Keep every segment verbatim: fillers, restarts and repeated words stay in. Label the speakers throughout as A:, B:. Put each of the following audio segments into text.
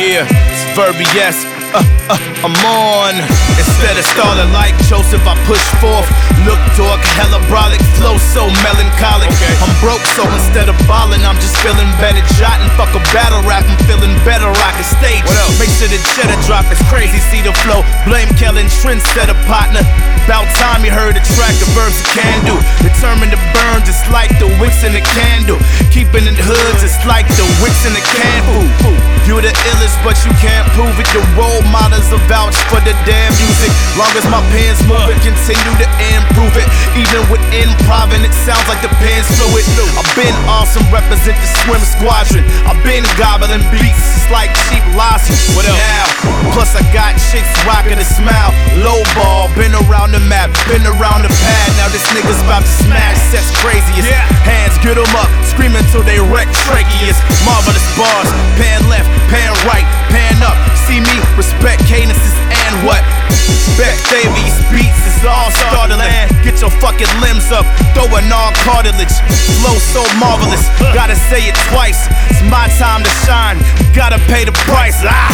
A: Yeah, it's Verby, yes. Uh, uh, I'm on. Instead of stalling like Joseph, I push forth. Look, dog, hella brolic, flow so melancholic. Okay. I'm broke, so instead of ballin', I'm just feeling better. Jotting, fuck a battle rap, I'm feeling better. Rockin' stage. Make sure the cheddar drop is crazy. See the flow. Blame Kellen, trendsetter partner. About time you heard the track, the verbs you can do. Determined to burn just like the wicks in the candle. Keeping it hood just like the wicks in the candle. You the illest, but you can't prove it. The role models are vouch for the damn music. Long as my pen's moving, continue to improve it. Even with improv, and it sounds like the pen's fluid. I've been awesome, represent the swim squadron. I've been gobbling beats, it's like cheap losses. What else? Now, plus I got chicks rocking a smile. Low ball, been around the map, been around the pad. Now this nigga's about to smash, sets craziest. Yeah. Hands, get 'em up, screaming till they wreck tracheas. Marvelous bars, pan left, pan right, pan up. See me, respect cadences and what? Beck Davies beats is all startling. Get your fucking limbs up, throwing all cartilage. Flow so marvelous, gotta say it twice. It's my time to shine, gotta pay the price. Ah!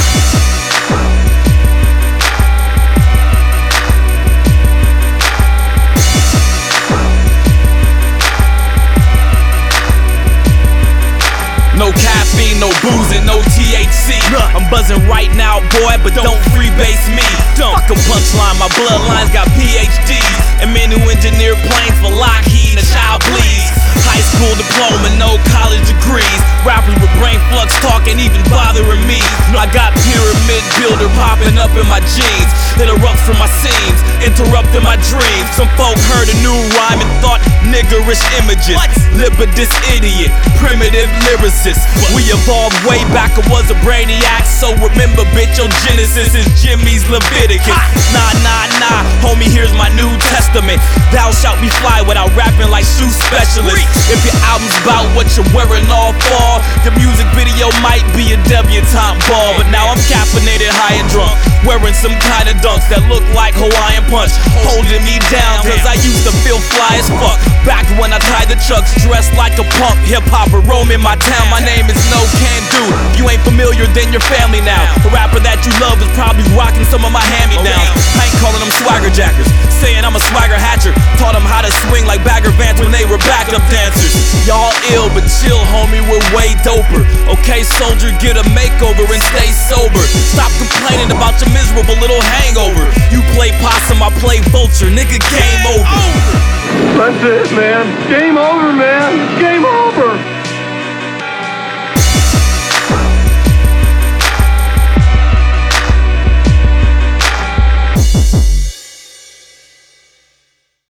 B: No caffeine, no boozing, no T H C. I'm buzzing right now, boy, but don't freebase me. Fuck a punchline, my bloodlines got P H Ds. And men who engineer planes for Lockheed and a child bleeds. High school diploma, no college degrees. Rappers with brain flux talking, even bothering me. I got pyramid builder popping up in my jeans. Interrupts from my scenes, interrupting my dreams. Some folk heard a new rhyme and thought niggerish images. Libidus idiot, primitive lyricist. We evolved way back, I was a brainiac. So remember, bitch, your Genesis is Jimmy's Leviticus. Nah, nah, nah, homie, here's my New Testament. Thou shalt be fly without rapping like shoe specialist. If your album's about what you're wearing all fall, the music video might be a debutante ball. But now I'm caffeinated, high and drunk, wearing some kind of dunks that look like Hawaiian Punch, holding me down, cause I used to feel fly as fuck. Back when I tied the chucks, dressed like a punk, hip-hopper roaming my town. My name is No Can Do. If you ain't familiar, then you're family now. The rapper that you love is probably rocking some of my hand-me-downs. I ain't calling them swagger jackers, saying I'm a swagger hatcher. Taught them how to swing like Bagger Vance when they were backup dancers. Y'all ill, but chill, homie, we're way doper. Okay, soldier, get a makeover and stay sober. Stop complaining about your miserable little hangover. You play possum, I play vulture, nigga, game over.
C: That's it, man. Game over, man. Game over.